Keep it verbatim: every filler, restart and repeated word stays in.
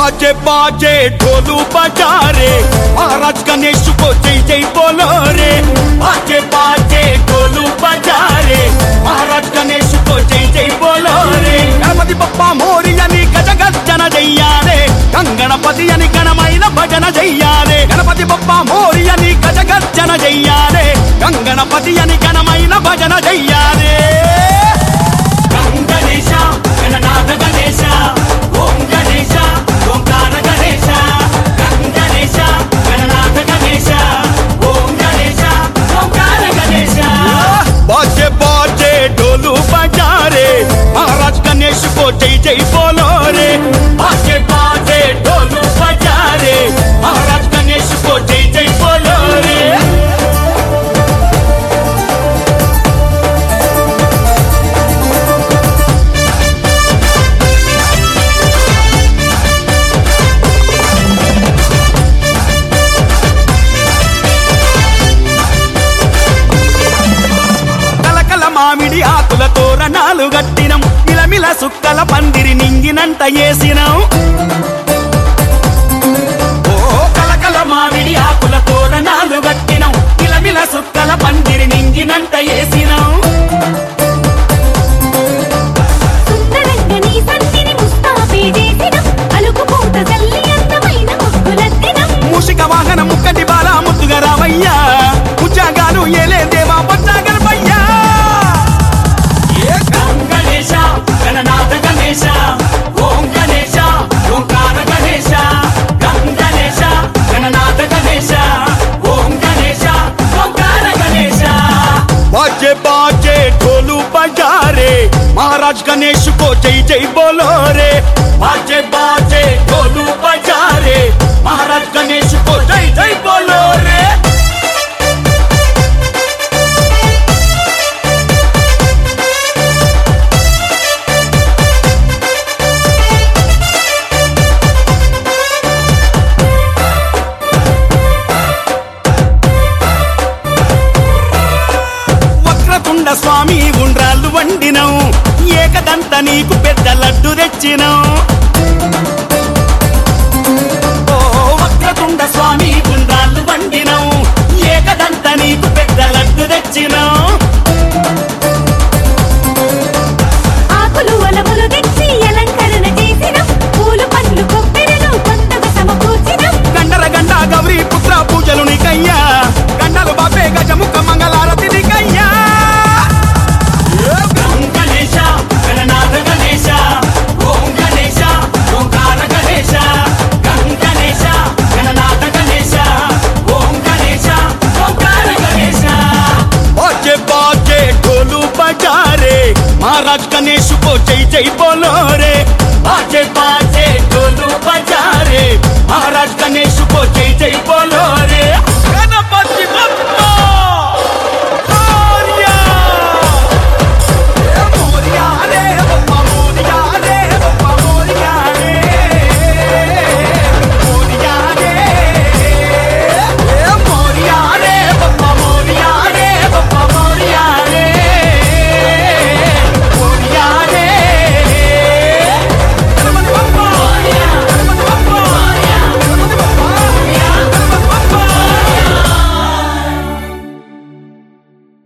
बाजे बाजे ढोलू बजा रे महाराज गणेश को जय जय बोलो रे बाजे बाजे ढोलू बजा रे महाराज गणेश को जय जय बोलो रे गणपति बप्पा मोरिया नी गज गर्जन जय्याले गंगणपति अनि गणమైన భజన జయ్యాలే గణపతి బప్పా మోరియా నీ గజ గర్జన జయ్యాలే గంగణపతి అని గణమైన భజన జయ్యాలే గణేశ గణనాథ గణేశ ఓం గణేశ ఓంకార గణేశ గణేశ గణనాథ గణేశ ఓం గణేశ ఓంకార గణేశ बाजे बाजे ढोलू बजा रे महाराज गणेश को जय जय बोलो रे बाजे बाजे ढोलू बजा रे महाराज गणेश को जय जय बोलो रे మామిడి ఆకుల తోరణాలు గట్టినం మిలమిల సుక్కల పందిరి నింగినంత ఏసినం ఓ కలకల మామిడి ఆకుల తోరణాలు గట్టినం మిలమిల సుక్కల పందిరి నింగినంత ఏసినం మూషిక వాహన ముక్కటి బాల ముద్దుగా రావయ్యా ఉజ్జాగాలు ఏలే దేవా బొజ్జాగర్భయ్యా గణనాథ గణేశ ఓం గణేశ ఓంకార గణేశ గణేశ గణనాథ గణేశ ఓం గణేశ ఓంకార గణేశ बाजे बाजे ढोलू बजा रे महाराज गणेश को जय जय बोलो रे बाजे बाजे ढोलू बजा रे महाराज गणेश को जय जय बोलो रे స్వామి ఉండ్రాళ్ళు వండినం ఏకదంత నీకు పెద్ద లడ్డు తెచ్చినం ఓ వక్రతుండ స్వామి ఉండ్రాళ్ళు వండినం ఏకదంత నీకు పెద్ద లడ్డు తెచ్చినం